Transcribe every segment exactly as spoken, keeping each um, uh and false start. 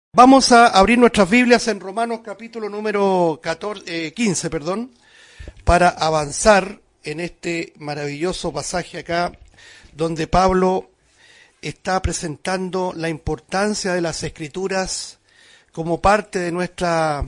Vamos a abrir nuestras Biblias en Romanos capítulo número catorce, eh, quince, perdón, para avanzar en este maravilloso pasaje acá, donde Pablo está presentando la importancia de las Escrituras como parte de nuestra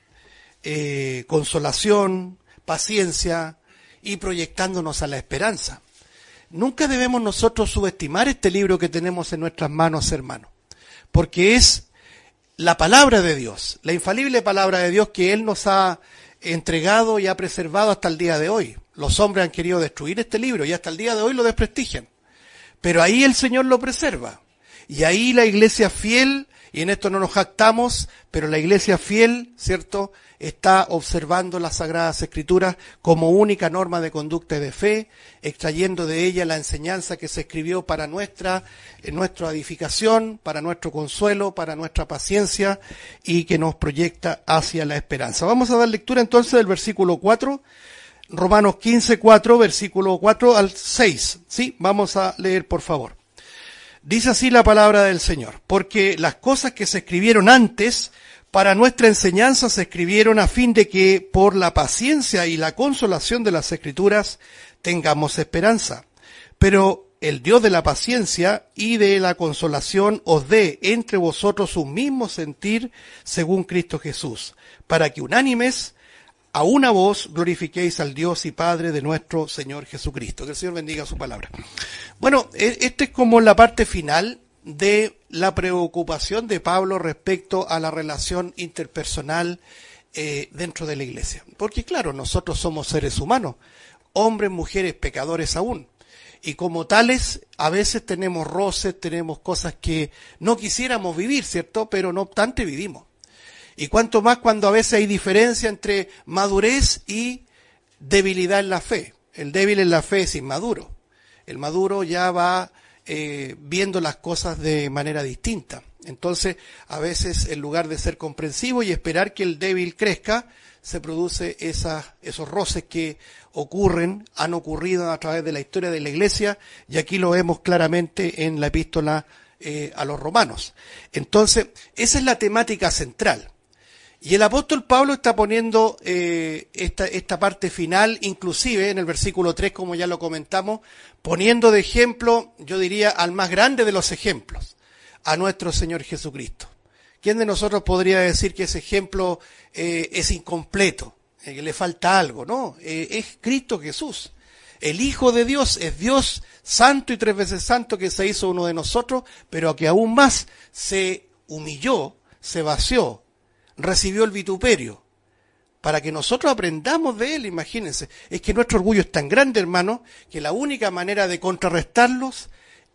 eh, consolación, paciencia y proyectándonos a la esperanza. Nunca debemos nosotros subestimar este libro que tenemos en nuestras manos, hermanos, porque es la palabra de Dios, la infalible palabra de Dios que Él nos ha entregado y ha preservado hasta el día de hoy. Los hombres han querido destruir este libro y hasta el día de hoy lo desprestigian. Pero ahí el Señor lo preserva. Y ahí la iglesia fiel, y en esto no nos jactamos, pero la iglesia fiel, ¿cierto?, está observando las Sagradas Escrituras como única norma de conducta y de fe, extrayendo de ella la enseñanza que se escribió para nuestra, nuestra edificación, para nuestro consuelo, para nuestra paciencia y que nos proyecta hacia la esperanza. Vamos a dar lectura entonces del versículo cuatro, Romanos quince, cuatro, versículo cuatro al seis. Sí, vamos a leer por favor. Dice así la palabra del Señor: porque las cosas que se escribieron antes para nuestra enseñanza se escribieron a fin de que por la paciencia y la consolación de las Escrituras tengamos esperanza. Pero el Dios de la paciencia y de la consolación os dé entre vosotros un mismo sentir según Cristo Jesús, para que unánimes a una voz glorifiquéis al Dios y Padre de nuestro Señor Jesucristo. Que el Señor bendiga su palabra. Bueno, esta es como la parte final de la preocupación de Pablo respecto a la relación interpersonal eh, dentro de la iglesia. Porque claro, nosotros somos seres humanos, hombres, mujeres, pecadores aún. Y como tales, a veces tenemos roces, tenemos cosas que no quisiéramos vivir, ¿cierto? Pero no obstante vivimos. Y cuanto más cuando a veces hay diferencia entre madurez y debilidad en la fe. El débil en la fe es inmaduro. El maduro ya va eh, viendo las cosas de manera distinta. Entonces, a veces, en lugar de ser comprensivo y esperar que el débil crezca, se produce esas, esos roces que ocurren, han ocurrido a través de la historia de la iglesia, y aquí lo vemos claramente en la epístola eh, a los romanos. Entonces, esa es la temática central. Y el apóstol Pablo está poniendo eh, esta, esta parte final, inclusive en el versículo tres, como ya lo comentamos, poniendo de ejemplo, yo diría, al más grande de los ejemplos, a nuestro Señor Jesucristo. ¿Quién de nosotros podría decir que ese ejemplo eh, es incompleto, eh, que le falta algo? No, eh, es Cristo Jesús. El Hijo de Dios es Dios santo y tres veces santo, que se hizo uno de nosotros, pero que aún más se humilló, se vació, recibió el vituperio, para que nosotros aprendamos de él. Imagínense, es que nuestro orgullo es tan grande, hermano, que la única manera de contrarrestarlos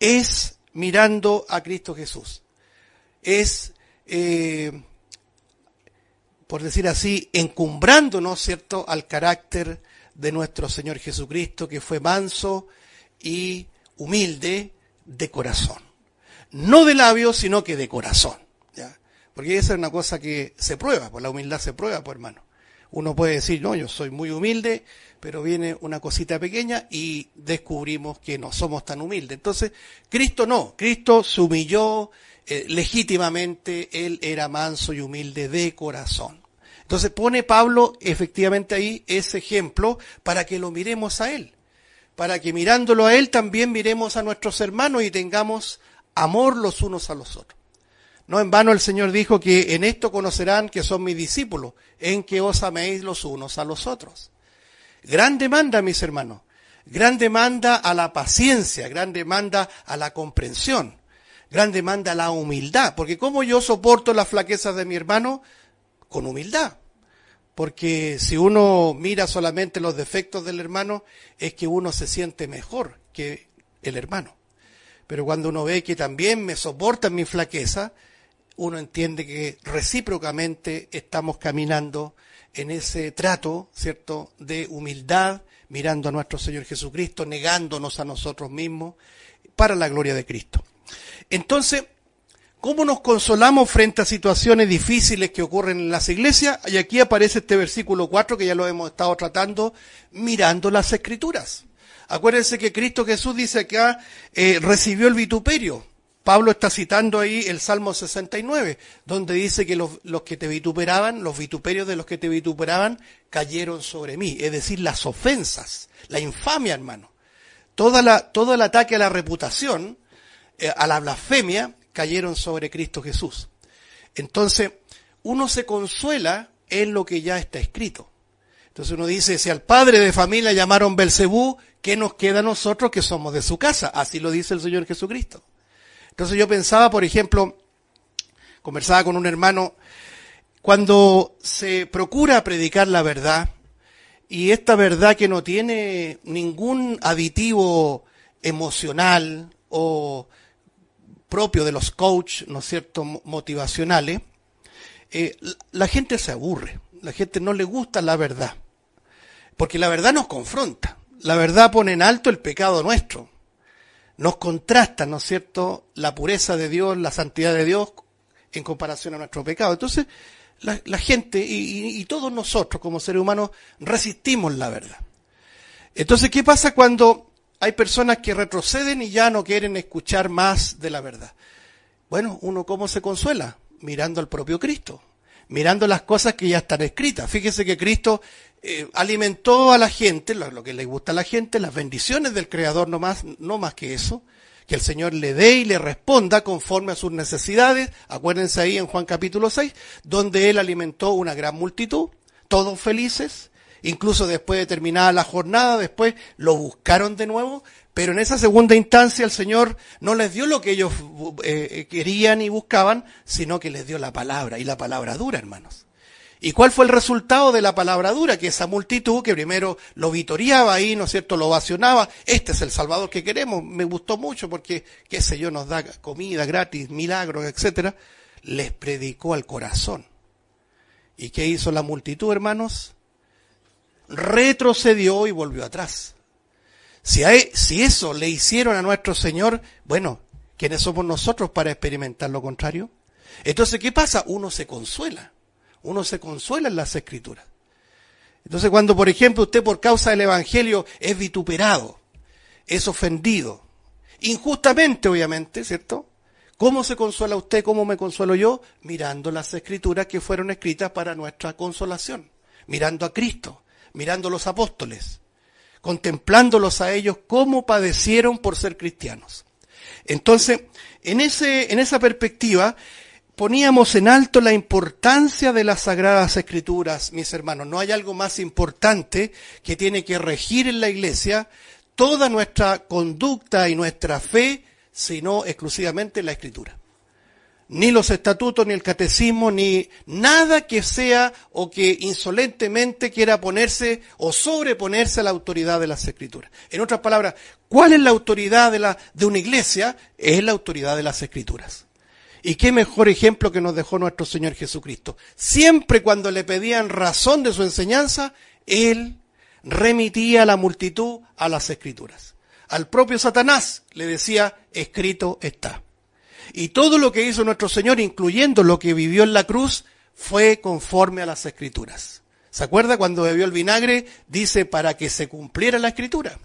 es mirando a Cristo Jesús. Es, eh, por decir así, encumbrándonos, ¿cierto?, al carácter de nuestro Señor Jesucristo, que fue manso y humilde de corazón. No de labios, sino que de corazón. Porque esa es una cosa que se prueba, pues la humildad se prueba, pues hermano. Uno puede decir, no, yo soy muy humilde, pero viene una cosita pequeña y descubrimos que no somos tan humildes. Entonces, Cristo no, Cristo se humilló eh, legítimamente, Él era manso y humilde de corazón. Entonces pone Pablo efectivamente ahí ese ejemplo para que lo miremos a Él, para que mirándolo a Él también miremos a nuestros hermanos y tengamos amor los unos a los otros. No en vano el Señor dijo que en esto conocerán que son mis discípulos, en que os améis los unos a los otros. Gran demanda, mis hermanos, gran demanda a la paciencia, gran demanda a la comprensión, gran demanda a la humildad, porque ¿cómo yo soporto las flaquezas de mi hermano? Con humildad. Porque si uno mira solamente los defectos del hermano, es que uno se siente mejor que el hermano. Pero cuando uno ve que también me soportan mi flaqueza, uno entiende que recíprocamente estamos caminando en ese trato, ¿cierto?, de humildad, mirando a nuestro Señor Jesucristo, negándonos a nosotros mismos para la gloria de Cristo. Entonces, ¿cómo nos consolamos frente a situaciones difíciles que ocurren en las iglesias? Y aquí aparece este versículo cuatro, que ya lo hemos estado tratando, mirando las Escrituras. Acuérdense que Cristo Jesús dice acá, eh, recibió el vituperio. Pablo está citando ahí el Salmo sesenta y nueve, donde dice que los, los que te vituperaban, los vituperios de los que te vituperaban, cayeron sobre mí. Es decir, las ofensas, la infamia, hermano. Toda la, todo el ataque a la reputación, eh, a la blasfemia, cayeron sobre Cristo Jesús. Entonces, uno se consuela en lo que ya está escrito. Entonces uno dice, si al padre de familia llamaron Belcebú, ¿qué nos queda a nosotros que somos de su casa? Así lo dice el Señor Jesucristo. Entonces yo pensaba, por ejemplo, conversaba con un hermano, cuando se procura predicar la verdad, y esta verdad que no tiene ningún aditivo emocional o propio de los coach, ¿no es cierto?, motivacionales, eh, la gente se aburre, la gente no le gusta la verdad, porque la verdad nos confronta, la verdad pone en alto el pecado nuestro, nos contrasta, ¿no es cierto?, la pureza de Dios, la santidad de Dios en comparación a nuestro pecado. Entonces, la, la gente y, y, y todos nosotros como seres humanos resistimos la verdad. Entonces, ¿qué pasa cuando hay personas que retroceden y ya no quieren escuchar más de la verdad? Bueno, uno ¿cómo se consuela? Mirando al propio Cristo, mirando las cosas que ya están escritas. Fíjese que Cristo eh, alimentó a la gente, lo, lo que le gusta a la gente, las bendiciones del Creador, no más, no más que eso, que el Señor le dé y le responda conforme a sus necesidades. Acuérdense ahí en Juan capítulo seis, donde Él alimentó una gran multitud, todos felices, incluso después de terminada la jornada, después lo buscaron de nuevo, pero en esa segunda instancia el Señor no les dio lo que ellos eh, querían y buscaban, sino que les dio la palabra, y la palabra dura, hermanos. ¿Y cuál fue el resultado de la palabra dura? Que esa multitud que primero lo vitoreaba ahí, ¿no es cierto?, lo ovacionaba, este es el Salvador que queremos, me gustó mucho porque, qué sé yo, nos da comida gratis, milagros, etcétera, les predicó al corazón. ¿Y qué hizo la multitud, hermanos? Retrocedió y volvió atrás. Si, hay, si eso le hicieron a nuestro Señor, bueno, ¿quiénes somos nosotros para experimentar lo contrario? Entonces, ¿qué pasa? Uno se consuela. Uno se consuela en las Escrituras. Entonces, cuando, por ejemplo, usted por causa del Evangelio es vituperado, es ofendido, injustamente, obviamente, ¿cierto? ¿Cómo se consuela usted? ¿Cómo me consuelo yo? Mirando las Escrituras que fueron escritas para nuestra consolación. Mirando a Cristo, mirando a los apóstoles, contemplándolos a ellos cómo padecieron por ser cristianos. Entonces, en ese, en esa perspectiva, poníamos en alto la importancia de las Sagradas Escrituras, mis hermanos. No hay algo más importante que tiene que regir en la Iglesia toda nuestra conducta y nuestra fe, sino exclusivamente la Escritura. Ni los estatutos, ni el catecismo, ni nada que sea o que insolentemente quiera ponerse o sobreponerse a la autoridad de las Escrituras. En otras palabras, ¿cuál es la autoridad de, la, de una iglesia? Es la autoridad de las Escrituras. Y qué mejor ejemplo que nos dejó nuestro Señor Jesucristo. Siempre cuando le pedían razón de su enseñanza, Él remitía a la multitud a las Escrituras. Al propio Satanás le decía, escrito está. Y todo lo que hizo nuestro Señor, incluyendo lo que vivió en la cruz, fue conforme a las Escrituras. ¿Se acuerda cuando bebió el vinagre? Dice, para que se cumpliera la Escritura.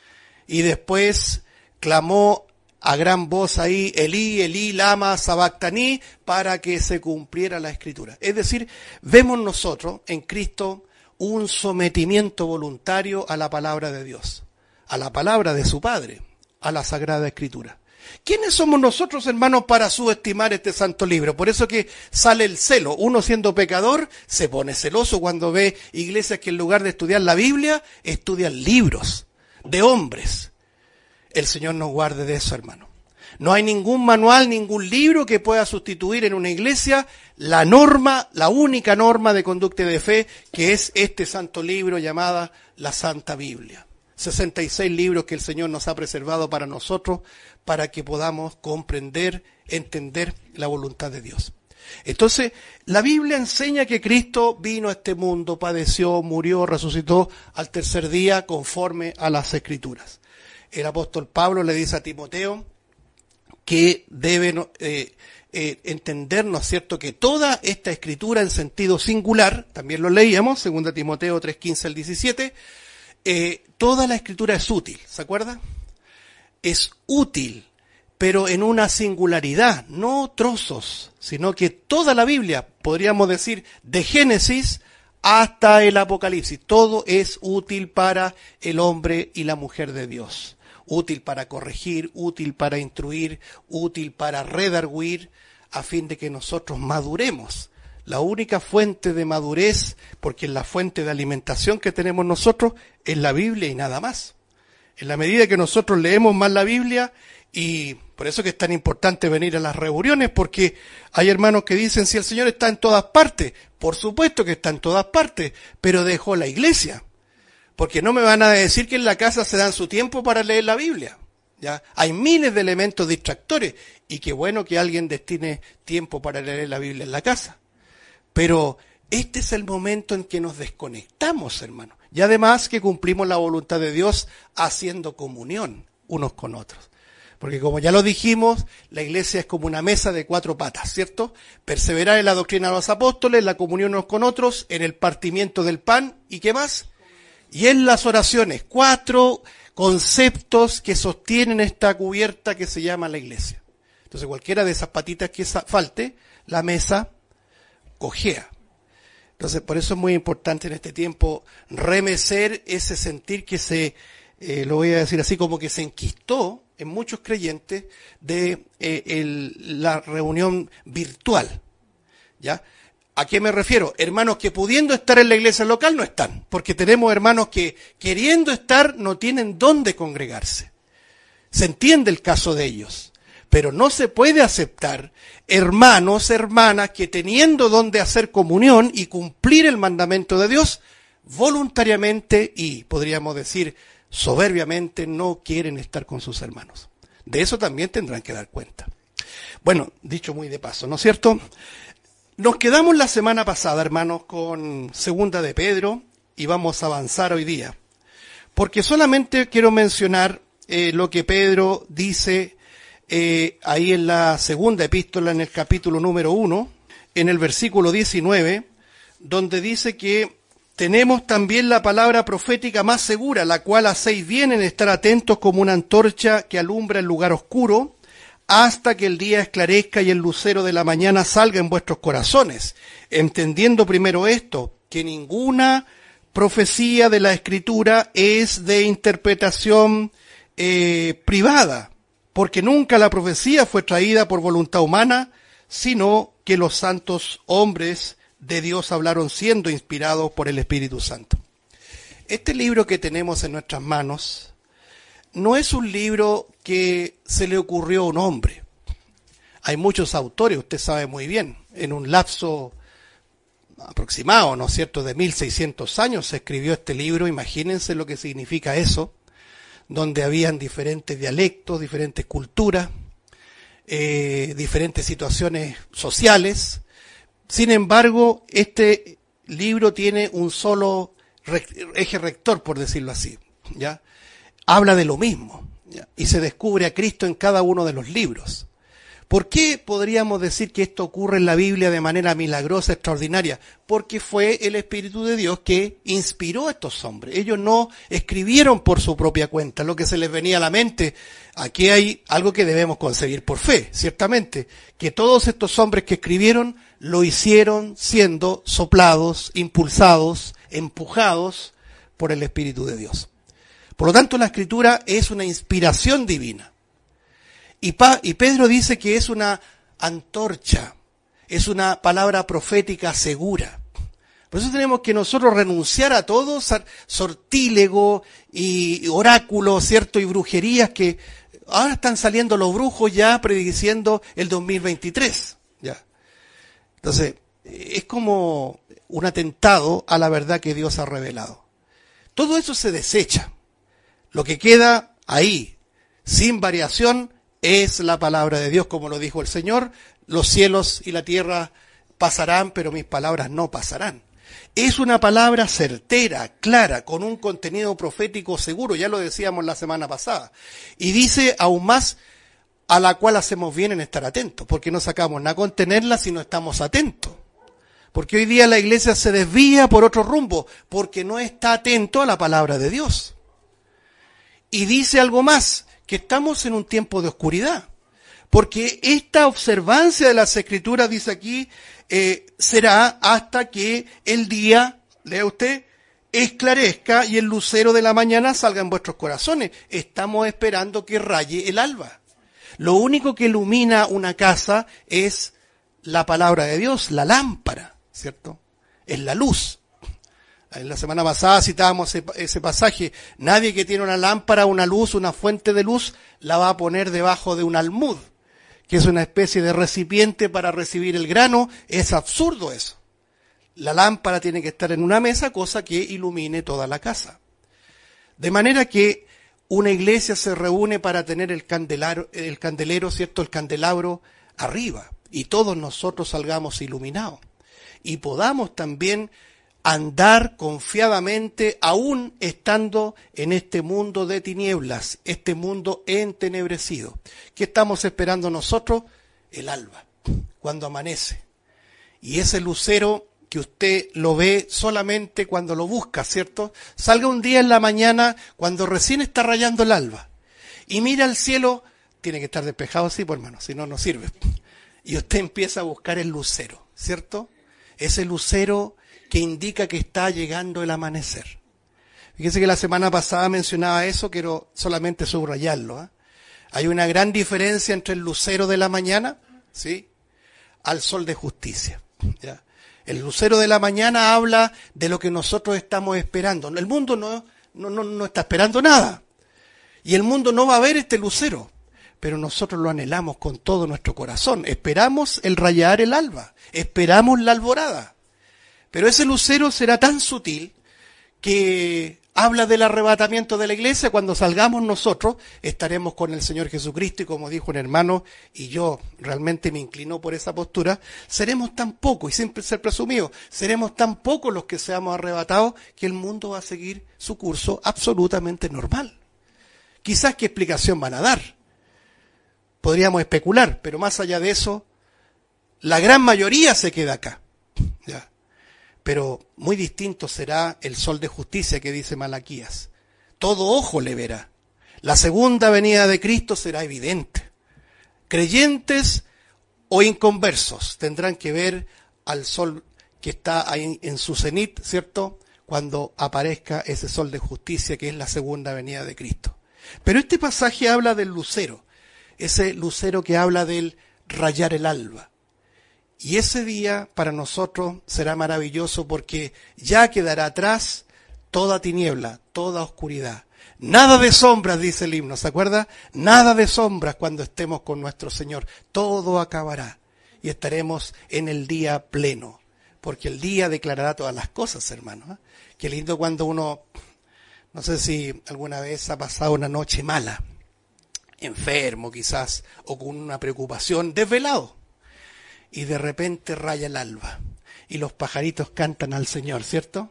Y después clamó a gran voz ahí, Elí, Elí, lama sabactaní, para que se cumpliera la Escritura. Es decir, vemos nosotros en Cristo un sometimiento voluntario a la palabra de Dios, a la palabra de su Padre, a la Sagrada Escritura. ¿Quiénes somos nosotros, hermanos, para subestimar este santo libro? Por eso que sale el celo. Uno siendo pecador se pone celoso cuando ve iglesias que en lugar de estudiar la Biblia, estudian libros de hombres. El Señor nos guarde de eso, hermano. No hay ningún manual, ningún libro que pueda sustituir en una iglesia la norma, la única norma de conducta y de fe, que es este santo libro llamada la Santa Biblia. sesenta y seis libros que el Señor nos ha preservado para nosotros, para que podamos comprender, entender la voluntad de Dios. Entonces, la Biblia enseña que Cristo vino a este mundo, padeció, murió, resucitó al tercer día conforme a las Escrituras. El apóstol Pablo le dice a Timoteo que debe eh, eh, entender, ¿no es cierto?, que toda esta Escritura en sentido singular, también lo leíamos, segunda Timoteo tres, quince al diecisiete, eh, toda la Escritura es útil, ¿se acuerda? Es útil pero en una singularidad, no trozos, sino que toda la Biblia, podríamos decir, de Génesis hasta el Apocalipsis, todo es útil para el hombre y la mujer de Dios. Útil para corregir, útil para instruir, útil para redarguir, a fin de que nosotros maduremos. La única fuente de madurez, porque es la fuente de alimentación que tenemos nosotros, es la Biblia y nada más. En la medida que nosotros leemos más la Biblia, y por eso que es tan importante venir a las reuniones, porque hay hermanos que dicen, si el Señor está en todas partes, por supuesto que está en todas partes, pero dejó la iglesia. Porque no me van a decir que en la casa se dan su tiempo para leer la Biblia. ¿Ya? Hay miles de elementos distractores, y qué bueno que alguien destine tiempo para leer la Biblia en la casa. Pero este es el momento en que nos desconectamos, hermanos. Y además que cumplimos la voluntad de Dios haciendo comunión unos con otros. Porque como ya lo dijimos, la iglesia es como una mesa de cuatro patas, ¿cierto? Perseverar en la doctrina de los apóstoles, la comunión unos con otros, en el partimiento del pan, ¿y qué más? Y en las oraciones, cuatro conceptos que sostienen esta cubierta que se llama la iglesia. Entonces cualquiera de esas patitas que falte, la mesa cojea. Entonces por eso es muy importante en este tiempo remecer ese sentir que se, eh, lo voy a decir así, como que se enquistó en muchos creyentes de eh, el, la reunión virtual. ¿Ya? ¿A qué me refiero? Hermanos que pudiendo estar en la iglesia local no están, porque tenemos hermanos que queriendo estar no tienen dónde congregarse. Se entiende el caso de ellos, pero no se puede aceptar hermanos, hermanas que teniendo dónde hacer comunión y cumplir el mandamiento de Dios, voluntariamente y podríamos decir soberbiamente no quieren estar con sus hermanos. De eso también tendrán que dar cuenta. Bueno, dicho muy de paso, ¿no es cierto? Nos quedamos la semana pasada, hermanos, con Segunda de Pedro y vamos a avanzar hoy día. Porque solamente quiero mencionar eh, lo que Pedro dice eh, ahí en la segunda epístola, en el capítulo número uno, en el versículo diecinueve, donde dice que tenemos también la palabra profética más segura, la cual hacéis bien en estar atentos como una antorcha que alumbra el lugar oscuro, hasta que el día esclarezca y el lucero de la mañana salga en vuestros corazones, entendiendo primero esto, que ninguna profecía de la Escritura es de interpretación eh, privada, porque nunca la profecía fue traída por voluntad humana, sino que los santos hombres de Dios hablaron siendo inspirados por el Espíritu Santo. Este libro que tenemos en nuestras manos no es un libro que se le ocurrió a un hombre. Hay muchos autores, usted sabe muy bien, en un lapso aproximado, ¿no es cierto?, de mil seiscientos años se escribió este libro, imagínense lo que significa eso, donde habían diferentes dialectos, diferentes culturas, eh, diferentes situaciones sociales. Sin embargo, este libro tiene un solo eje rector, por decirlo así, ¿ya? Habla de lo mismo, ¿ya? Y se descubre a Cristo en cada uno de los libros. ¿Por qué podríamos decir que esto ocurre en la Biblia de manera milagrosa, extraordinaria? Porque fue el Espíritu de Dios que inspiró a estos hombres. Ellos no escribieron por su propia cuenta lo que se les venía a la mente. Aquí hay algo que debemos concebir por fe, ciertamente, que todos estos hombres que escribieron lo hicieron siendo soplados, impulsados, empujados por el Espíritu de Dios. Por lo tanto, la Escritura es una inspiración divina. Y, pa, y Pedro dice que es una antorcha, es una palabra profética segura. Por eso tenemos que nosotros renunciar a todo sortílego y oráculo, ¿cierto? Y brujerías que ahora están saliendo los brujos ya prediciendo el dos mil veintitrés. Ya. Entonces, es como un atentado a la verdad que Dios ha revelado. Todo eso se desecha. Lo que queda ahí, sin variación, es la palabra de Dios, como lo dijo el Señor. Los cielos y la tierra pasarán, pero mis palabras no pasarán. Es una palabra certera, clara, con un contenido profético seguro, ya lo decíamos la semana pasada. Y dice aún más, a la cual hacemos bien en estar atentos, porque no sacamos nada con tenerla si no estamos atentos. Porque hoy día la iglesia se desvía por otro rumbo, porque no está atento a la palabra de Dios. Y dice algo más, que estamos en un tiempo de oscuridad. Porque esta observancia de las Escrituras, dice aquí, eh, será hasta que el día, lea usted, esclarezca y el lucero de la mañana salga en vuestros corazones. Estamos esperando que raye el alba. Lo único que ilumina una casa es la palabra de Dios, la lámpara, ¿cierto? Es la luz. En la semana pasada citábamos ese, ese pasaje. Nadie que tiene una lámpara, una luz, una fuente de luz, la va a poner debajo de un almud, que es una especie de recipiente para recibir el grano. Es absurdo eso. La lámpara tiene que estar en una mesa, cosa que ilumine toda la casa. De manera que una iglesia se reúne para tener el candelaro, el candelero, ¿cierto? El candelabro arriba. Y todos nosotros salgamos iluminados. Y podamos también andar confiadamente, aún estando en este mundo de tinieblas, este mundo entenebrecido. ¿Qué estamos esperando nosotros? El alba, cuando amanece. Y ese lucero que usted lo ve solamente cuando lo busca, ¿cierto? Salga un día en la mañana, cuando recién está rayando el alba, y mira al cielo, tiene que estar despejado, sí, pues hermano, si no, no sirve. Y usted empieza a buscar el lucero, ¿cierto? Ese lucero que indica que está llegando el amanecer. Fíjese que la semana pasada mencionaba eso, quiero solamente subrayarlo, ¿eh? Hay una gran diferencia entre el lucero de la mañana, ¿sí?, al sol de justicia, ¿ya? El lucero de la mañana habla de lo que nosotros estamos esperando. El mundo no, no, no, no está esperando nada. Y el mundo no va a ver este lucero. Pero nosotros lo anhelamos con todo nuestro corazón. Esperamos el rayar el alba. Esperamos la alborada. Pero ese lucero será tan sutil que habla del arrebatamiento de la iglesia. Cuando salgamos nosotros, estaremos con el Señor Jesucristo, y como dijo un hermano, y yo realmente me inclino por esa postura, seremos tan pocos, y siempre ser presumido, seremos tan pocos los que seamos arrebatados, que el mundo va a seguir su curso absolutamente normal. Quizás qué explicación van a dar. Podríamos especular, pero más allá de eso, la gran mayoría se queda acá, ¿ya? Pero muy distinto será el sol de justicia que dice Malaquías. Todo ojo le verá. La segunda venida de Cristo será evidente. Creyentes o inconversos tendrán que ver al sol que está ahí en su cenit, ¿cierto?, cuando aparezca ese sol de justicia que es la segunda venida de Cristo. Pero este pasaje habla del lucero, ese lucero que habla del rayar el alba. Y ese día para nosotros será maravilloso, porque ya quedará atrás toda tiniebla, toda oscuridad. Nada de sombras, dice el himno, ¿se acuerda? Nada de sombras cuando estemos con nuestro Señor. Todo acabará y estaremos en el día pleno, porque el día declarará todas las cosas, hermano, ¿eh? Qué lindo cuando uno, no sé si alguna vez ha pasado una noche mala, enfermo quizás, o con una preocupación, desvelado. Y de repente raya el alba, y los pajaritos cantan al Señor, ¿cierto?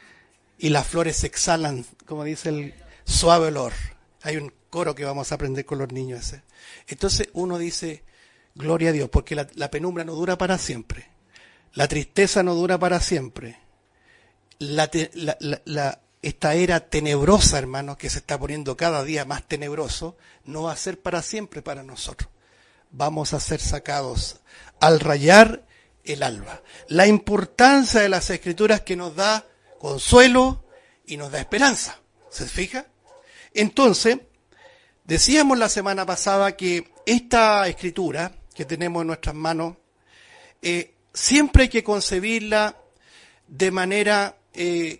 Y las flores exhalan, como dice el suave olor. Hay un coro que vamos a aprender con los niños ese. Entonces uno dice, gloria a Dios, porque la, la penumbra no dura para siempre. La tristeza no dura para siempre. La, te, la, la, la, esta era tenebrosa, hermanos, que se está poniendo cada día más tenebroso, no va a ser para siempre para nosotros. Vamos a ser sacados al rayar el alba. La importancia de las Escrituras, que nos da consuelo y nos da esperanza. ¿Se fija? Entonces, decíamos la semana pasada que esta Escritura que tenemos en nuestras manos, eh, siempre hay que concebirla de manera, eh,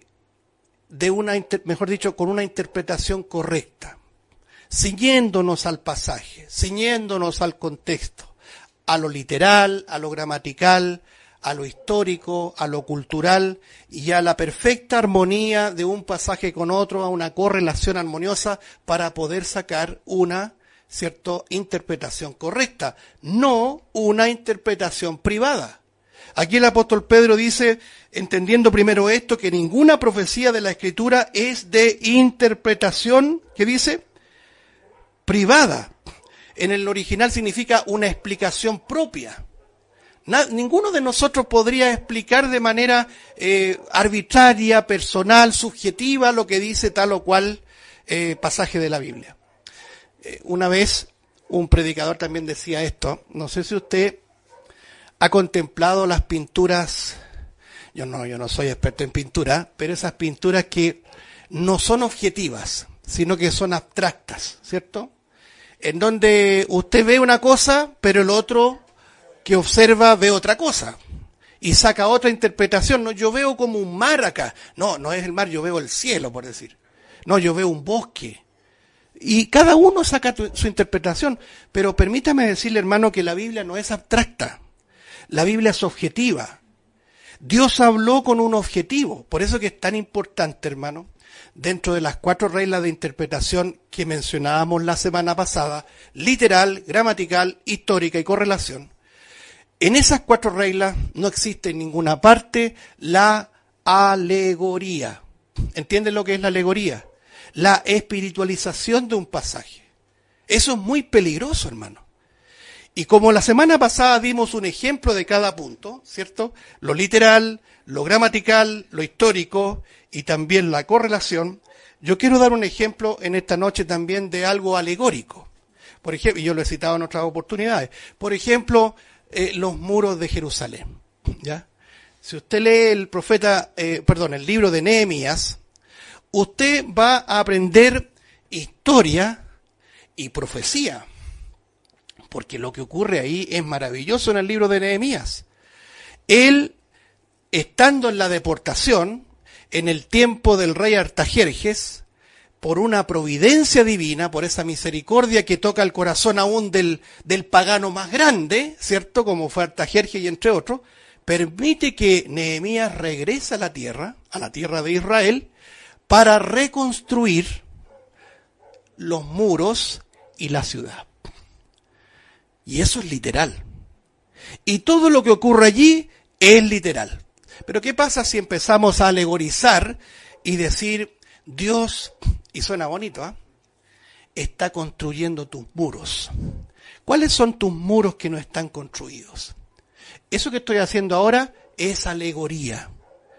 de una, mejor dicho, con una interpretación correcta, ciñéndonos al pasaje, ciñéndonos al contexto, a lo literal, a lo gramatical, a lo histórico, a lo cultural, y a la perfecta armonía de un pasaje con otro, a una correlación armoniosa, para poder sacar una, cierta interpretación correcta, no una interpretación privada. Aquí el apóstol Pedro dice, entendiendo primero esto, que ninguna profecía de la Escritura es de interpretación, ¿qué dice?, privada. En el original significa una explicación propia. Na, ninguno de nosotros podría explicar de manera eh, arbitraria, personal, subjetiva, lo que dice tal o cual eh, pasaje de la Biblia. Eh, una vez un predicador también decía esto. No sé si usted ha contemplado las pinturas, yo no, yo no soy experto en pintura, pero esas pinturas que no son objetivas, sino que son abstractas, ¿cierto? En donde usted ve una cosa, pero el otro que observa ve otra cosa y saca otra interpretación. No, yo veo como un mar acá. No, no es el mar, yo veo el cielo, por decir. No, yo veo un bosque. Y cada uno saca tu, su interpretación. Pero permítame decirle, hermano, que la Biblia no es abstracta. La Biblia es objetiva. Dios habló con un objetivo. Por eso que es tan importante, hermano, dentro de las cuatro reglas de interpretación que mencionábamos la semana pasada, literal, gramatical, histórica y correlación. En esas cuatro reglas no existe en ninguna parte la alegoría. ¿Entienden lo que es la alegoría? La espiritualización de un pasaje. Eso es muy peligroso, hermano. Y como la semana pasada dimos un ejemplo de cada punto, ¿cierto? Lo literal, lo gramatical, lo histórico y también la correlación, yo quiero dar un ejemplo en esta noche también de algo alegórico. Por ejemplo, y yo lo he citado en otras oportunidades. Por ejemplo, eh, los muros de Jerusalén. ¿Ya? Si usted lee el profeta, eh, perdón, el libro de Nehemías, usted va a aprender historia y profecía. Porque lo que ocurre ahí es maravilloso en el libro de Nehemías. Él, estando en la deportación, en el tiempo del rey Artajerjes, por una providencia divina, por esa misericordia que toca el corazón aún del, del pagano más grande, ¿cierto? Como fue Artajerjes y entre otros, permite que Nehemías regrese a la tierra, a la tierra de Israel, para reconstruir los muros y la ciudad. Y eso es literal. Y todo lo que ocurre allí es literal. Pero ¿qué pasa si empezamos a alegorizar y decir, Dios, y suena bonito, ¿eh? está construyendo tus muros? ¿Cuáles son tus muros que no están construidos? Eso que estoy haciendo ahora es alegoría.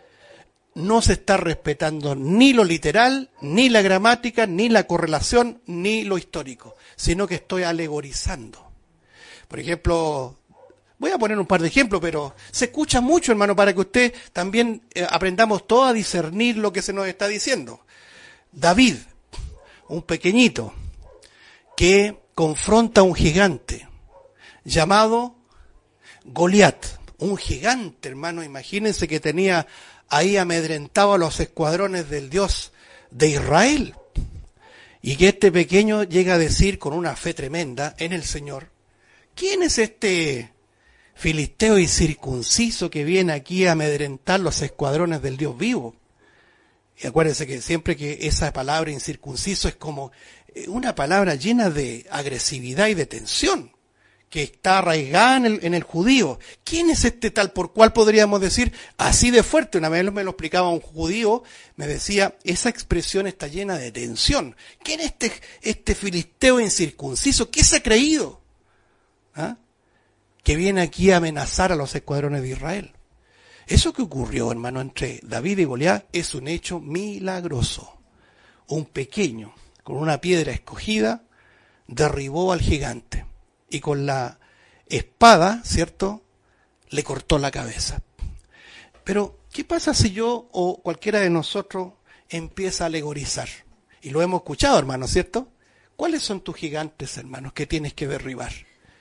No se está respetando ni lo literal, ni la gramática, ni la correlación, ni lo histórico, sino que estoy alegorizando. Por ejemplo, voy a poner un par de ejemplos, pero se escucha mucho, hermano, para que usted también eh, aprendamos todos a discernir lo que se nos está diciendo. David, un pequeñito, que confronta a un gigante llamado Goliat. Un gigante, hermano, imagínense que tenía ahí amedrentado a los escuadrones del Dios de Israel. Y que este pequeño llega a decir con una fe tremenda en el Señor, ¿quién es este filisteo incircunciso que viene aquí a amedrentar los escuadrones del Dios vivo? Y acuérdense que siempre que esa palabra incircunciso es como una palabra llena de agresividad y de tensión, que está arraigada en el, en el judío. ¿Quién es este tal por cual podríamos decir así de fuerte? Una vez me lo explicaba un judío, me decía, esa expresión está llena de tensión. ¿Quién es este, este filisteo incircunciso? ¿Qué se ha creído? ¿Ah? Que viene aquí a amenazar a los escuadrones de Israel. Eso que ocurrió, hermano, entre David y Goliat es un hecho milagroso. Un pequeño, con una piedra escogida, derribó al gigante y con la espada, ¿cierto?, le cortó la cabeza. Pero, ¿qué pasa si yo o cualquiera de nosotros empieza a alegorizar? Y lo hemos escuchado, hermano, ¿cierto? ¿Cuáles son tus gigantes, hermanos, que tienes que derribar?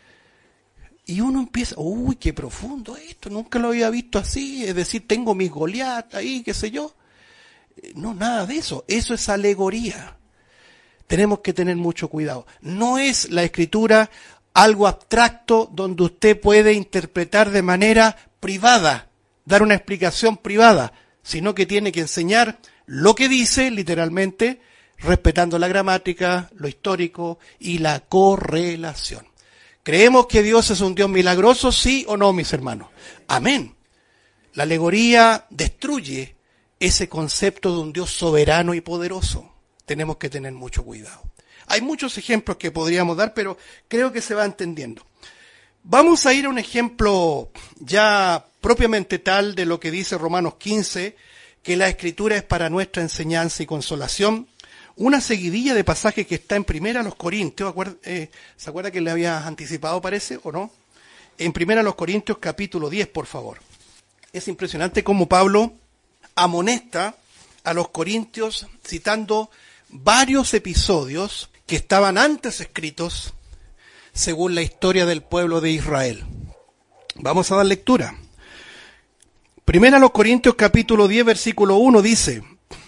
Y uno empieza, uy, qué profundo esto, nunca lo había visto así, es decir, tengo mis Goliat ahí, qué sé yo. No, nada de eso, eso es alegoría. Tenemos que tener mucho cuidado. No es la escritura algo abstracto donde usted puede interpretar de manera privada, dar una explicación privada, sino que tiene que enseñar lo que dice, literalmente, respetando la gramática, lo histórico y la correlación. ¿Creemos que Dios es un Dios milagroso? ¿Sí o no, mis hermanos? Amén. La alegoría destruye ese concepto de un Dios soberano y poderoso. Tenemos que tener mucho cuidado. Hay muchos ejemplos que podríamos dar, pero creo que se va entendiendo. Vamos a ir a un ejemplo ya propiamente tal de lo que dice Romanos quince, que la Escritura es para nuestra enseñanza y consolación. una seguidilla de pasajes que está en Primera a los Corintios. Eh, ¿Se acuerda que le había anticipado, parece, o no? En Primera a los Corintios, capítulo diez, por favor. Es impresionante cómo Pablo amonesta a los corintios citando varios episodios que estaban antes escritos según la historia del pueblo de Israel. Vamos a dar lectura. Primera a los Corintios capítulo diez, versículo uno dice: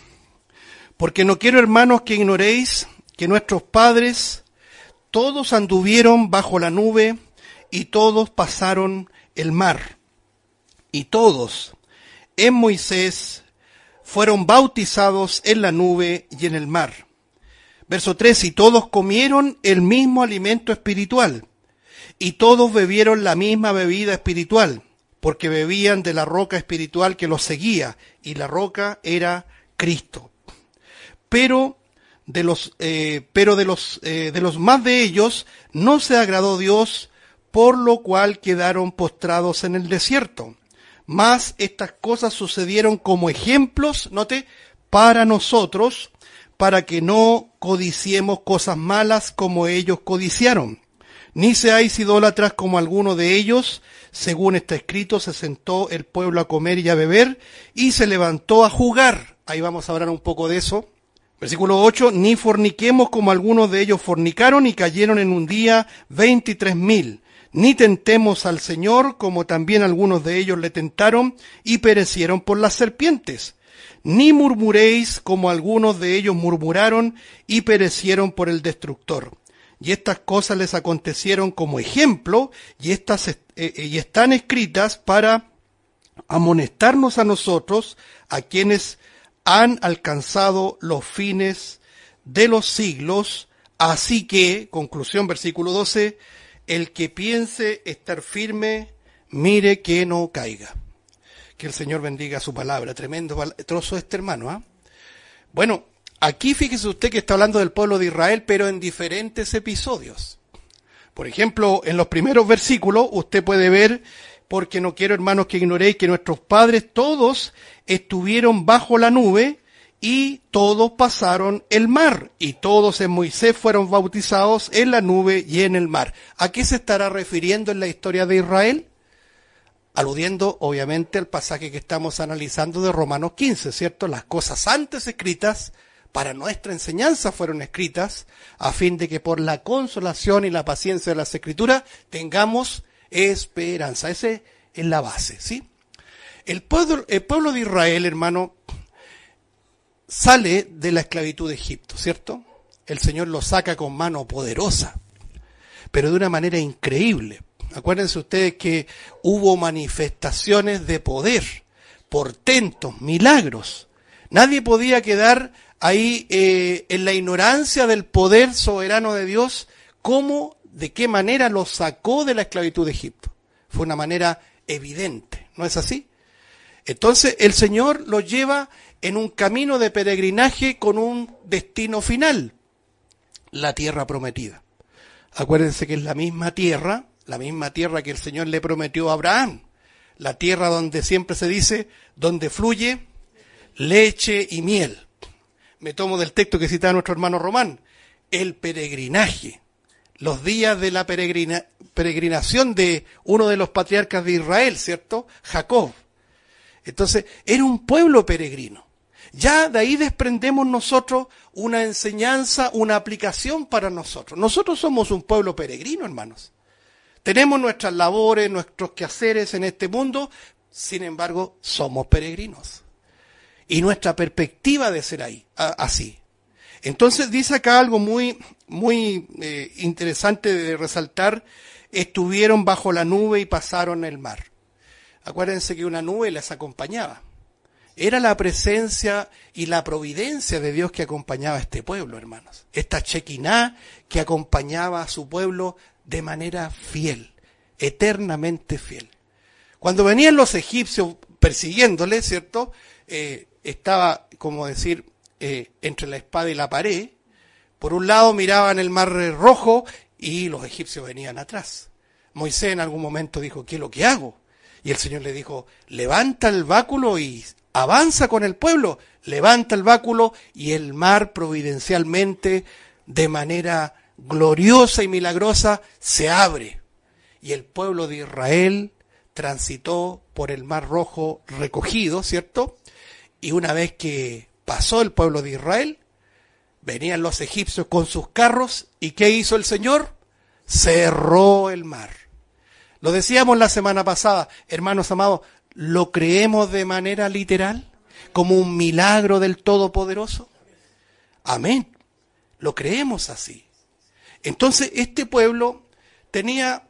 porque no quiero, hermanos, que ignoréis que nuestros padres todos anduvieron bajo la nube y todos pasaron el mar. Y todos en Moisés fueron bautizados en la nube y en el mar. Verso tres, y todos comieron el mismo alimento espiritual, y todos bebieron la misma bebida espiritual, porque bebían de la roca espiritual que los seguía, y la roca era Cristo. Pero de los, eh, pero de los, eh, de los más de ellos no se agradó Dios, por lo cual quedaron postrados en el desierto. Mas estas cosas sucedieron como ejemplos, note, para nosotros, para que no codiciemos cosas malas como ellos codiciaron. Ni seáis idólatras como alguno de ellos, según está escrito, se sentó el pueblo a comer y a beber, y se levantó a jugar. Ahí vamos a hablar un poco de eso. Versículo ocho, ni forniquemos como algunos de ellos fornicaron y cayeron en un día veintitrés mil. Ni tentemos al Señor, como también algunos de ellos le tentaron y perecieron por las serpientes. Ni murmuréis, como algunos de ellos murmuraron y perecieron por el destructor. Y estas cosas les acontecieron como ejemplo, y estas eh, y están escritas para amonestarnos a nosotros, a quienes han alcanzado los fines de los siglos. Así que, conclusión, versículo doce, el que piense estar firme, mire que no caiga. Que el Señor bendiga su palabra. Tremendo trozo este, hermano. ¿eh? Bueno, aquí fíjese usted que está hablando del pueblo de Israel, pero en diferentes episodios. Por ejemplo, en los primeros versículos, usted puede ver, porque no quiero, hermanos, que ignoréis que nuestros padres todos estuvieron bajo la nube, y todos pasaron el mar, y todos en Moisés fueron bautizados en la nube y en el mar. ¿A qué se estará refiriendo en la historia de Israel? Aludiendo, obviamente, al pasaje que estamos analizando de Romanos quince, ¿cierto? Las cosas antes escritas, para nuestra enseñanza fueron escritas, a fin de que por la consolación y la paciencia de las Escrituras tengamos esperanza. Esa es la base, ¿sí? El pueblo, el pueblo de Israel, hermano, sale de la esclavitud de Egipto, ¿cierto? El Señor lo saca con mano poderosa, pero de una manera increíble. Acuérdense ustedes que hubo manifestaciones de poder, portentos, milagros. Nadie podía quedar ahí eh, en la ignorancia del poder soberano de Dios, cómo, de qué manera lo sacó de la esclavitud de Egipto. Fue una manera evidente, ¿no es así? Entonces el Señor lo lleva en un camino de peregrinaje con un destino final, la tierra prometida. Acuérdense que es la misma tierra, la misma tierra que el Señor le prometió a Abraham, la tierra donde siempre se dice, donde fluye leche y miel. Me tomo del texto que citaba nuestro hermano Román, el peregrinaje, los días de la peregrina, peregrinación de uno de los patriarcas de Israel, ¿cierto? Jacob. Entonces, era un pueblo peregrino. Ya de ahí desprendemos nosotros una enseñanza, una aplicación para nosotros. Nosotros somos un pueblo peregrino, hermanos. Tenemos nuestras labores, nuestros quehaceres en este mundo, sin embargo, somos peregrinos. Y nuestra perspectiva de ser ahí, a, así. Entonces dice acá algo muy, muy eh, interesante de resaltar: estuvieron bajo la nube y pasaron el mar. Acuérdense que una nube les acompañaba. Era la presencia y la providencia de Dios que acompañaba a este pueblo, hermanos. Esta Shekinah que acompañaba a su pueblo de manera fiel, eternamente fiel. Cuando venían los egipcios persiguiéndole, ¿cierto? Eh, estaba, como decir, eh, entre la espada y la pared. Por un lado miraban el mar rojo y los egipcios venían atrás. Moisés en algún momento dijo, ¿qué es lo que hago? Y el Señor le dijo, levanta el báculo y avanza con el pueblo, levanta el báculo y el mar providencialmente, de manera gloriosa y milagrosa, se abre. Y el pueblo de Israel transitó por el Mar Rojo recogido, ¿cierto? Y una vez que pasó el pueblo de Israel, venían los egipcios con sus carros, ¿y qué hizo el Señor? Cerró el mar. Lo decíamos la semana pasada, hermanos amados, ¿lo creemos de manera literal? ¿Como un milagro del Todopoderoso? Amén. Lo creemos así. Entonces, este pueblo tenía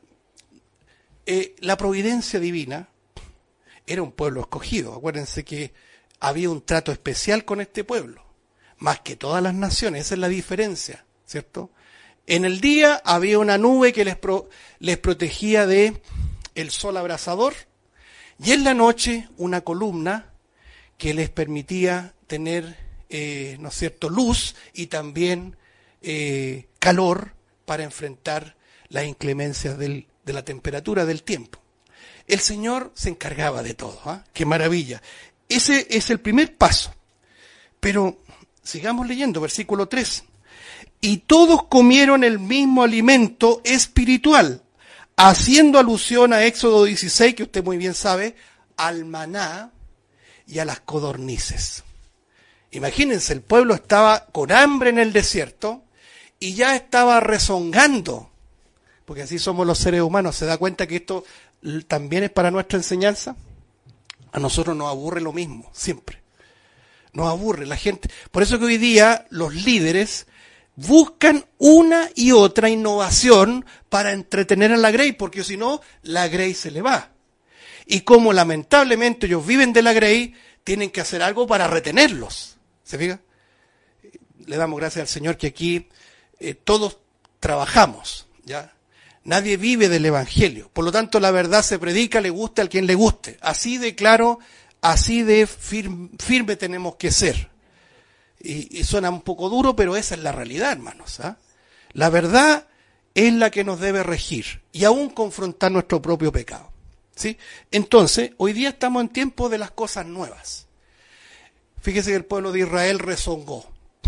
eh, la providencia divina. Era un pueblo escogido. Acuérdense que había un trato especial con este pueblo, más que todas las naciones. Esa es la diferencia, ¿cierto? En el día había una nube que les, pro, les protegía de el sol abrasador, y en la noche una columna que les permitía tener, eh, ¿no es cierto?, luz y también eh, calor para enfrentar las inclemencias del, de la temperatura del tiempo. El Señor se encargaba de todo, ¿eh? ¡Qué maravilla! Ese es el primer paso. Pero sigamos leyendo, versículo tres. Y todos comieron el mismo alimento espiritual, haciendo alusión a Éxodo dieciséis, que usted muy bien sabe, al maná y a las codornices. Imagínense, el pueblo estaba con hambre en el desierto y ya estaba rezongando, porque así somos los seres humanos. ¿Se da cuenta que esto también es para nuestra enseñanza? A nosotros nos aburre lo mismo, siempre. Nos aburre la gente. Por eso que hoy día los líderes buscan una y otra innovación para entretener a la Grey, porque si no, la Grey se le va. Y como lamentablemente ellos viven de la Grey, tienen que hacer algo para retenerlos. ¿Se fija? Le damos gracias al Señor que aquí eh, todos trabajamos, ¿ya? Nadie vive del Evangelio. Por lo tanto, la verdad se predica, le guste al quien le guste. Así de claro, así de firme, firme tenemos que ser. Y, y suena un poco duro, pero esa es la realidad, hermanos. ¿eh? La verdad es la que nos debe regir y aún confrontar nuestro propio pecado. ¿Sí? Entonces, hoy día estamos en tiempo de las cosas nuevas. Fíjese que el pueblo de Israel rezongó.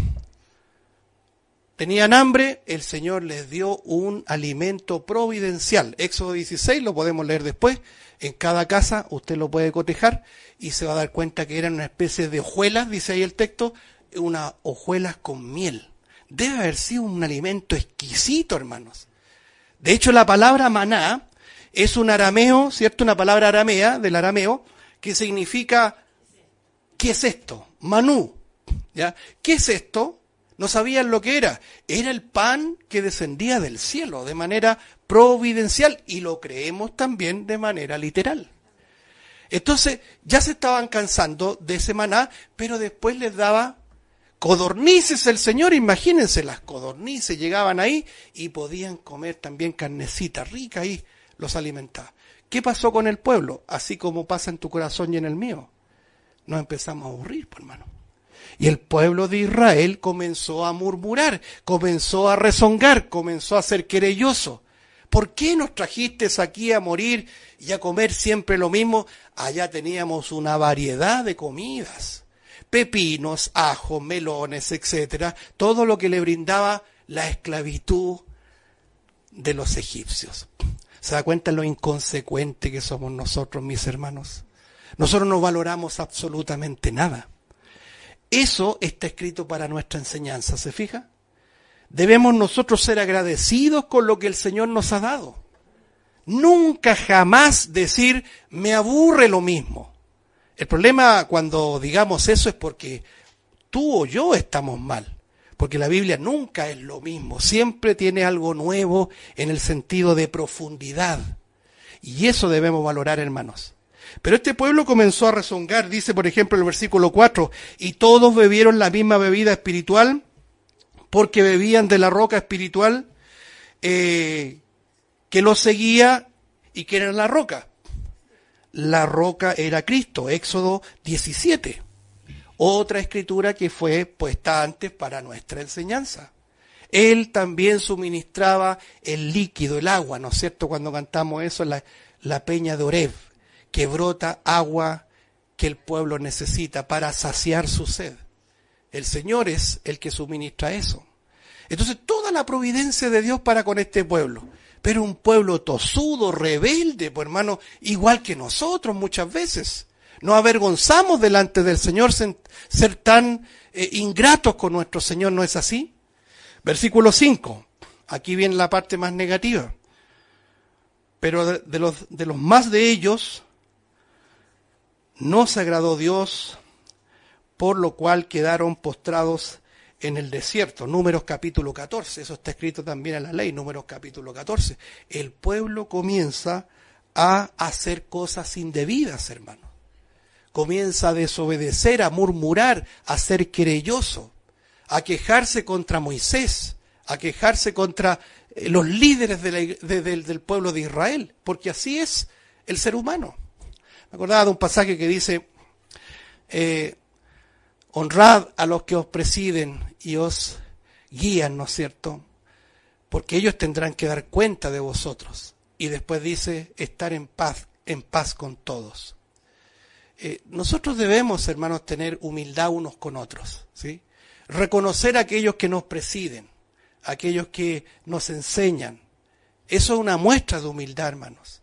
Tenían hambre, el Señor les dio un alimento providencial. Éxodo dieciséis, lo podemos leer después. En cada casa usted lo puede cotejar y se va a dar cuenta que eran una especie de hojuelas, dice ahí el texto, unas hojuelas con miel. Debe haber sido un alimento exquisito, hermanos. De hecho, la palabra maná es un arameo, ¿cierto? Una palabra aramea, del arameo, que significa, ¿qué es esto? Manú. ¿Ya? ¿Qué es esto? No sabían lo que era. Era el pan que descendía del cielo de manera providencial y lo creemos también de manera literal. Entonces ya se estaban cansando de ese maná, pero después les daba codornices el Señor. Imagínense, las codornices llegaban ahí y podían comer también carnecita rica ahí, los alimentaba. ¿Qué pasó con el pueblo? Así como pasa en tu corazón y en el mío. Nos empezamos a aburrir, pues, hermano. Y el pueblo de Israel comenzó a murmurar, comenzó a rezongar, comenzó a ser querelloso. ¿Por qué nos trajiste aquí a morir y a comer siempre lo mismo? Allá teníamos una variedad de comidas. Pepinos, ajos, melones, etcétera. Todo lo que le brindaba la esclavitud de los egipcios. ¿Se da cuenta lo inconsecuente que somos nosotros, mis hermanos? Nosotros no valoramos absolutamente nada. Eso está escrito para nuestra enseñanza, ¿se fija? Debemos nosotros ser agradecidos con lo que el Señor nos ha dado. Nunca jamás decir, me aburre lo mismo. El problema cuando digamos eso es porque tú o yo estamos mal. Porque la Biblia nunca es lo mismo. Siempre tiene algo nuevo en el sentido de profundidad. Y eso debemos valorar, hermanos. Pero este pueblo comenzó a rezongar, dice por ejemplo el versículo cuatro, y todos bebieron la misma bebida espiritual, porque bebían de la roca espiritual eh, que los seguía y que era la roca. La roca era Cristo, Éxodo diecisiete. Otra escritura que fue puesta antes para nuestra enseñanza. Él también suministraba el líquido, el agua, ¿no es cierto? Cuando cantamos eso, la, la peña de Oreb, que brota agua que el pueblo necesita para saciar su sed. El Señor es el que suministra eso. Entonces, toda la providencia de Dios para con este pueblo. Pero un pueblo tosudo, rebelde, pues hermano, igual que nosotros muchas veces. Nos avergonzamos delante del Señor ser, ser tan eh, ingratos con nuestro Señor, ¿no es así? Versículo cinco. Aquí viene la parte más negativa. Pero de, de, los, de los más de ellos no se agradó Dios, por lo cual quedaron postrados en el desierto. Números capítulo catorce, eso está escrito también en la ley, Números capítulo catorce. El pueblo comienza a hacer cosas indebidas, hermano. Comienza a desobedecer, a murmurar, a ser querelloso, a quejarse contra Moisés, a quejarse contra los líderes de la, de, de, del pueblo de Israel, porque así es el ser humano. Me acordaba de un pasaje que dice, eh, honrad a los que os presiden y os guían, ¿no es cierto? Porque ellos tendrán que dar cuenta de vosotros. Y después dice, estar en paz, en paz con todos. Eh, nosotros debemos, hermanos, tener humildad unos con otros, ¿sí? Reconocer a aquellos que nos presiden, a aquellos que nos enseñan. Eso es una muestra de humildad, hermanos.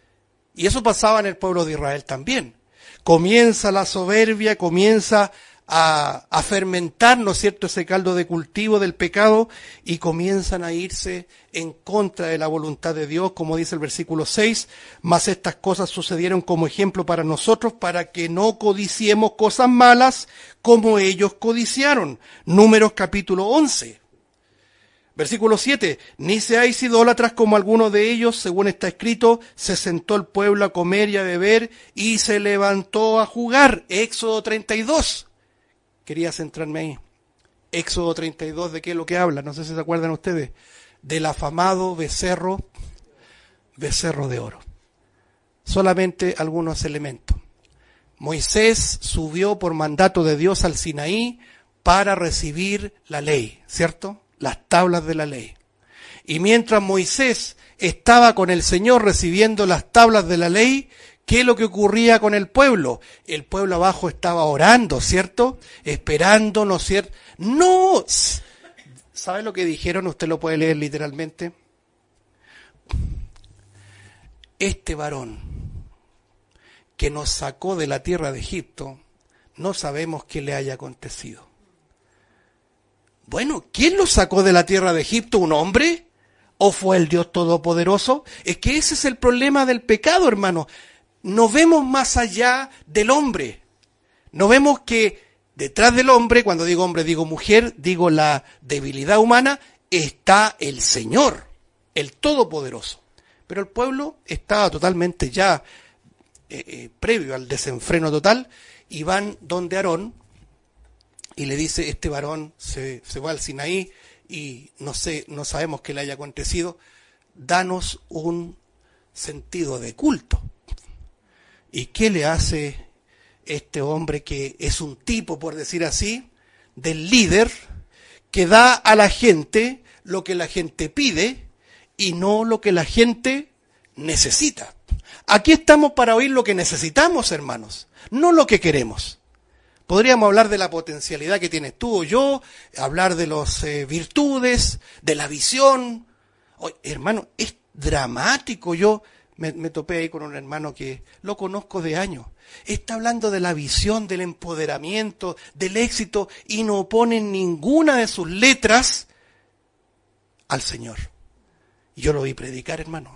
Y eso pasaba en el pueblo de Israel también. Comienza la soberbia, comienza a, a fermentar, ¿no es cierto?, ese caldo de cultivo del pecado, y comienzan a irse en contra de la voluntad de Dios, como dice el versículo seis, mas estas cosas sucedieron como ejemplo para nosotros, para que no codiciemos cosas malas como ellos codiciaron. Números capítulo once. Versículo siete, ni seáis idólatras como algunos de ellos, según está escrito, se sentó el pueblo a comer y a beber y se levantó a jugar. Éxodo treinta y dos. Quería centrarme ahí. Éxodo treinta y dos, ¿de qué es lo que habla? No sé si se acuerdan ustedes. Del afamado becerro, becerro de oro. Solamente algunos elementos. Moisés subió por mandato de Dios al Sinaí para recibir la ley, ¿cierto? Las tablas de la ley. Y mientras Moisés estaba con el Señor recibiendo las tablas de la ley, ¿qué es lo que ocurría con el pueblo? El pueblo abajo estaba orando, ¿cierto? Esperando, ¿no es cierto? ¡No! ¿Sabe lo que dijeron? Usted lo puede leer literalmente. Este varón que nos sacó de la tierra de Egipto, no sabemos qué le haya acontecido. Bueno, ¿quién lo sacó de la tierra de Egipto? ¿Un hombre? ¿O fue el Dios Todopoderoso? Es que ese es el problema del pecado, hermano. No vemos más allá del hombre. No vemos que detrás del hombre, cuando digo hombre digo mujer, digo la debilidad humana, está el Señor, el Todopoderoso. Pero el pueblo estaba totalmente ya eh, eh, previo al desenfreno total, y van donde Aarón, y le dice, este varón se, se va al Sinaí y no sé, no sabemos qué le haya acontecido, danos un sentido de culto. ¿Y qué le hace este hombre que es un tipo, por decir así, del líder, que da a la gente lo que la gente pide y no lo que la gente necesita? Aquí estamos para oír lo que necesitamos, hermanos, no lo que queremos. Podríamos hablar de la potencialidad que tienes tú o yo, hablar de las eh, virtudes, de la visión. Oye, hermano, es dramático. Yo me, me topé ahí con un hermano que lo conozco de años. Está hablando de la visión, del empoderamiento, del éxito, y no pone ninguna de sus letras al Señor. Yo lo vi predicar, hermano.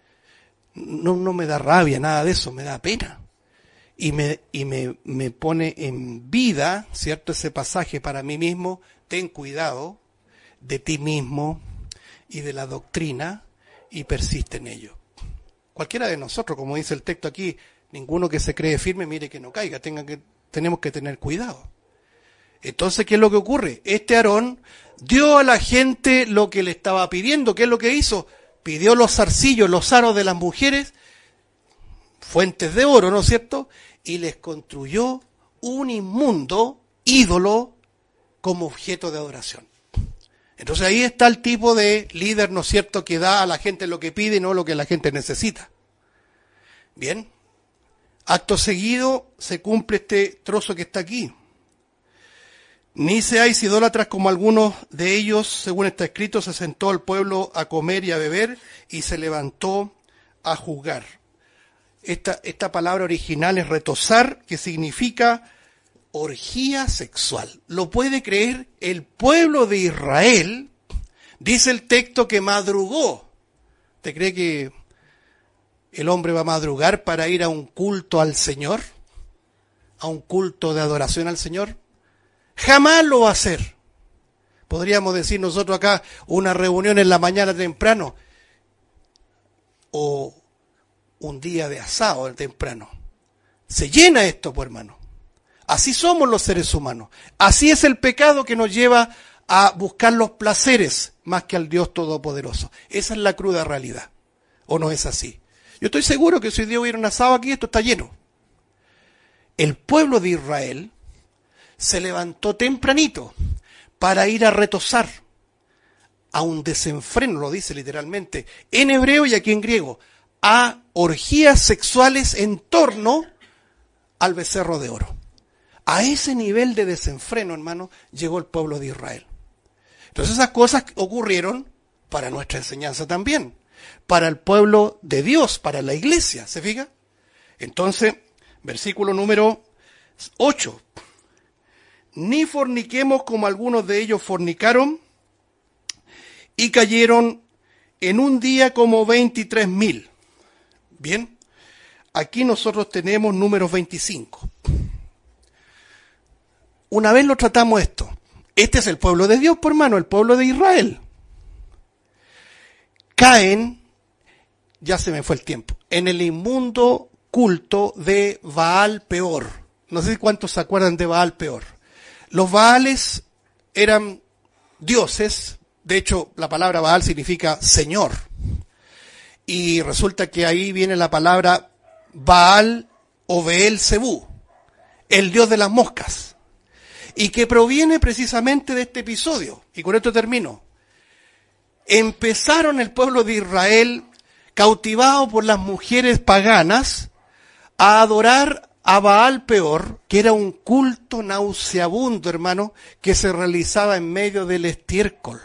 No, no me da rabia, nada de eso, me da pena. Y me, y me, me pone en vida, ¿cierto?, ese pasaje para mí mismo. Ten cuidado de ti mismo y de la doctrina y persiste en ello. Cualquiera de nosotros, como dice el texto aquí, ninguno que se cree firme, mire que no caiga, tenga que, tenemos que tener cuidado. Entonces, ¿qué es lo que ocurre? Este Aarón dio a la gente lo que le estaba pidiendo. ¿Qué es lo que hizo? Pidió los zarcillos, los aros de las mujeres, fuentes de oro, ¿no es cierto?, y les construyó un inmundo ídolo como objeto de adoración. Entonces ahí está el tipo de líder, ¿no es cierto?, que da a la gente lo que pide y no lo que la gente necesita. Bien, Acto seguido se cumple este trozo que está aquí. Ni seáis idólatras como algunos de ellos, según está escrito, se sentó el pueblo a comer y a beber y se levantó a juzgar. Esta, esta palabra original es retosar, que significa orgía sexual. ¿Lo puede creer? El pueblo de Israel, dice el texto, que madrugó. ¿Te cree que el hombre va a madrugar para ir a un culto al Señor? ¿A un culto de adoración al Señor? Jamás lo va a hacer. Podríamos decir nosotros acá una reunión en la mañana temprano o un día de asado temprano. Se llena esto, pues, hermano. Así somos los seres humanos. Así es el pecado que nos lleva a buscar los placeres más que al Dios Todopoderoso. Esa es la cruda realidad. ¿O no es así? Yo estoy seguro que si hoy día hubiera un asado aquí, esto está lleno. El pueblo de Israel se levantó tempranito para ir a retosar a un desenfreno, lo dice literalmente, en hebreo y aquí en griego, a orgías sexuales en torno al becerro de oro. A ese nivel de desenfreno, hermano, llegó el pueblo de Israel. Entonces esas cosas ocurrieron para nuestra enseñanza también, para el pueblo de Dios, para la iglesia, ¿se fija? Entonces, versículo número ocho. Ni forniquemos como algunos de ellos fornicaron y cayeron en un día como veintitrés mil. Bien, aquí nosotros tenemos números veinticinco. Una vez lo tratamos esto. Este es el pueblo de Dios, por hermano, el pueblo de Israel. Caen, ya se me fue el tiempo, en el inmundo culto de Baal Peor. No sé cuántos se acuerdan de Baal Peor. Los Baales eran dioses, de hecho la palabra Baal significa señor. Y resulta que ahí viene la palabra Baal o Beelzebú, el dios de las moscas. Y que proviene precisamente de este episodio. Y con esto termino. Empezaron el pueblo de Israel, cautivado por las mujeres paganas, a adorar a Baal Peor, que era un culto nauseabundo, hermano, que se realizaba en medio del estiércol.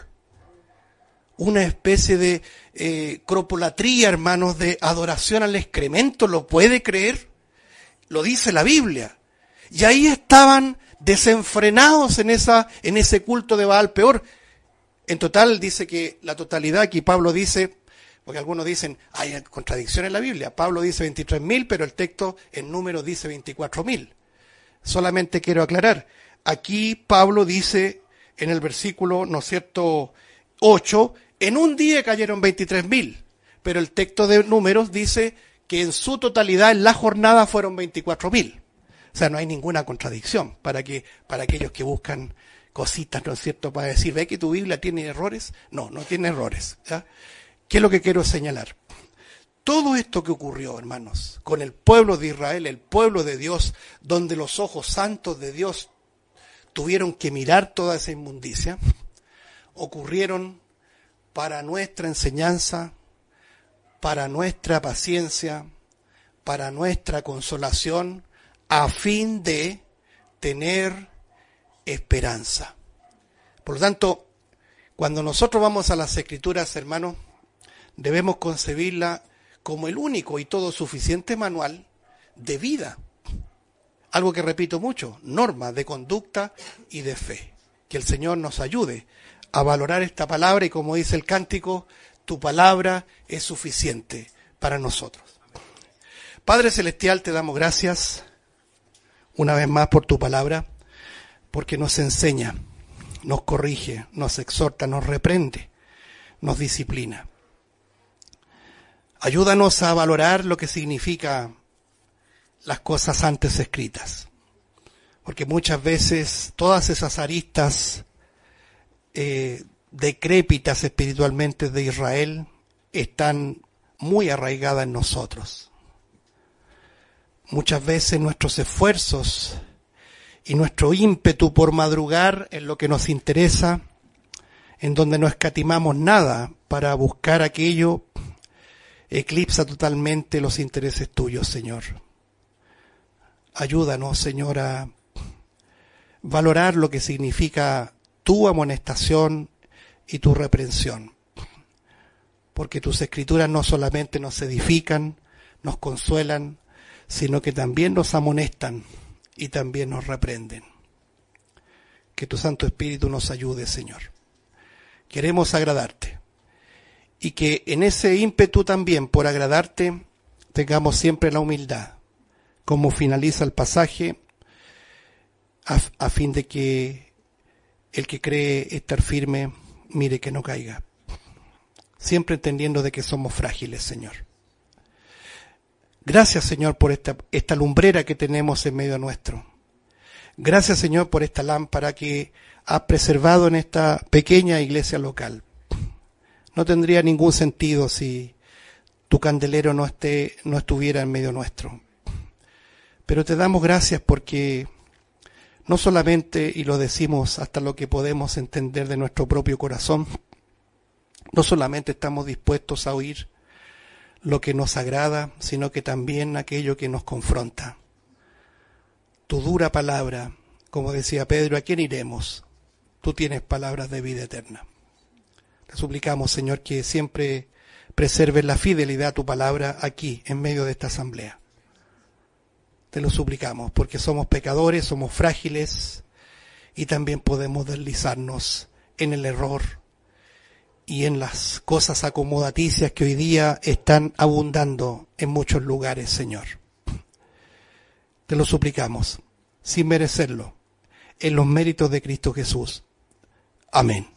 Una especie de eh, cropolatría, hermanos, de adoración al excremento, ¿lo puede creer? Lo dice la Biblia. Y ahí estaban desenfrenados en esa, en ese culto de Baal Peor. En total dice que la totalidad, aquí Pablo dice, porque algunos dicen, hay contradicción en la Biblia. Pablo dice veintitrés mil, pero el texto en números dice veinticuatro mil. Solamente quiero aclarar, aquí Pablo dice en el versículo, ¿no es cierto?, ocho, en un día cayeron veintitrés mil, pero el texto de números dice que en su totalidad en la jornada fueron veinticuatro mil. O sea, no hay ninguna contradicción para que para aquellos que buscan cositas, ¿no es cierto?, para decir, ¿ve que tu Biblia tiene errores? No, no tiene errores, ¿ya? ¿Qué es lo que quiero señalar? Todo esto que ocurrió, hermanos, con el pueblo de Israel, el pueblo de Dios, donde los ojos santos de Dios tuvieron que mirar toda esa inmundicia, ocurrieron para nuestra enseñanza, para nuestra paciencia, para nuestra consolación, a fin de tener esperanza. Por lo tanto, cuando nosotros vamos a las Escrituras, hermanos, debemos concebirla como el único y todo suficiente manual de vida. Algo que repito mucho, norma de conducta y de fe. Que el Señor nos ayude a valorar esta palabra y, como dice el cántico, tu palabra es suficiente para nosotros. Padre Celestial, te damos gracias una vez más por tu palabra, porque nos enseña, nos corrige, nos exhorta, nos reprende, nos disciplina. Ayúdanos a valorar lo que significa las cosas antes escritas, porque muchas veces todas esas aristas eh, decrépitas espiritualmente de Israel están muy arraigadas en nosotros. Muchas veces nuestros esfuerzos y nuestro ímpetu por madrugar en lo que nos interesa, en donde no escatimamos nada para buscar aquello, eclipsa totalmente los intereses tuyos, Señor. Ayúdanos, Señor, a valorar lo que significa tu amonestación y tu reprensión. Porque tus escrituras no solamente nos edifican, nos consuelan, sino que también nos amonestan y también nos reprenden. Que tu Santo Espíritu nos ayude, Señor. Queremos agradarte. Y que en ese ímpetu también por agradarte tengamos siempre la humildad, como finaliza el pasaje, a, a fin de que el que cree estar firme, mire que no caiga. Siempre entendiendo de que somos frágiles, Señor. Gracias, Señor, por esta, esta lumbrera que tenemos en medio nuestro. Gracias, Señor, por esta lámpara que has preservado en esta pequeña iglesia local. No tendría ningún sentido si tu candelero no esté, no estuviera en medio nuestro. Pero te damos gracias porque no solamente, y lo decimos hasta lo que podemos entender de nuestro propio corazón, no solamente estamos dispuestos a oír lo que nos agrada, sino que también aquello que nos confronta. Tu dura palabra, como decía Pedro, ¿a quién iremos? Tú tienes palabras de vida eterna. Te suplicamos, Señor, que siempre preserves la fidelidad a tu palabra aquí, en medio de esta asamblea. Te lo suplicamos, porque somos pecadores, somos frágiles, y también podemos deslizarnos en el error y en las cosas acomodaticias que hoy día están abundando en muchos lugares, Señor. Te lo suplicamos, sin merecerlo, en los méritos de Cristo Jesús. Amén.